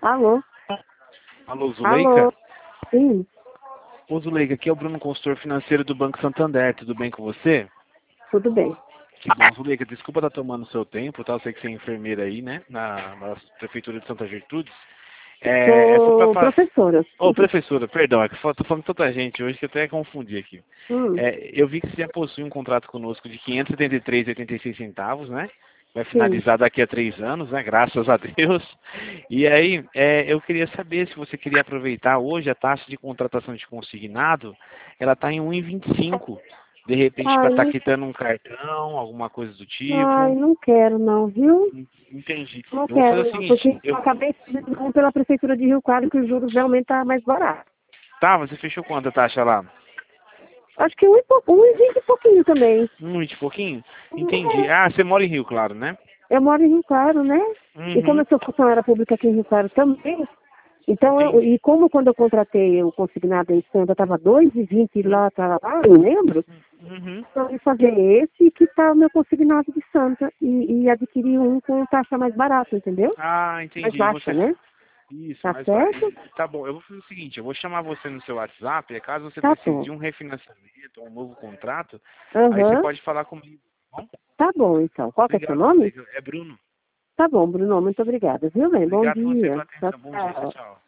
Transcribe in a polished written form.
Alô? Alô, Alô? Zuleika? Sim, Ô, Zuleika, aqui é o Bruno, consultor financeiro do Banco Santander. Tudo bem com você? tudo bem. Que bom, Zuleika. Desculpa estar tomando seu tempo, tá? Eu sei que você é enfermeira aí, né? Na Prefeitura de Santa Gertrudes. É só pra Sou falar... professora. Ô, professora, perdão, é que tô falando com tanta gente hoje que eu até confundi aqui. Hum, Eu vi que você já possui um contrato conosco de R$ 573,86, né? Vai sim. finalizar daqui a 3 anos, né? Graças a Deus. E aí, eu queria saber se você queria aproveitar hoje a taxa de contratação de consignado, ela está em 1,25. De repente, para Ai, estar não, quitando um cartão, alguma coisa do ai, tipo. não quero não, viu? Entendi. Não Eu vou fazer o quero não, seguinte, porque eu acabei de pela Prefeitura de Rio Claro que os juros realmente tá mais barato. Tá, você fechou quanto a taxa lá? Acho que um e vinte e pouquinho também. 1,20 e pouquinho? Entendi. Ah, você mora em Rio Claro, né? Eu moro em Rio Claro, né? E como Uhum. eu sou funcionária pública aqui em Rio Claro também, então, Entendi. e como quando eu contratei o consignado em Santa, estava 2,20 lá, tá lá, não lembro, Uhum. então eu fazer esse que está o meu consignado de Santa e adquirir um com taxa mais barata, entendeu? Ah, Mais entendi. baixa, né? Isso, Tá mas certo? tá bom. Eu vou fazer o seguinte, eu vou chamar você no seu WhatsApp, e caso você Tá precise bom. de um refinanciamento ou um novo contrato, aí você Aham. pode falar comigo, tá bom? Tá bom, então. Qual que é seu Obrigado, nome? Zuleika. É Bruno. Tá bom, Bruno. Muito obrigada, viu, bem? Bom Obrigado você dia. pela Tchau, atenção. Bom dia, tchau, tchau. tchau.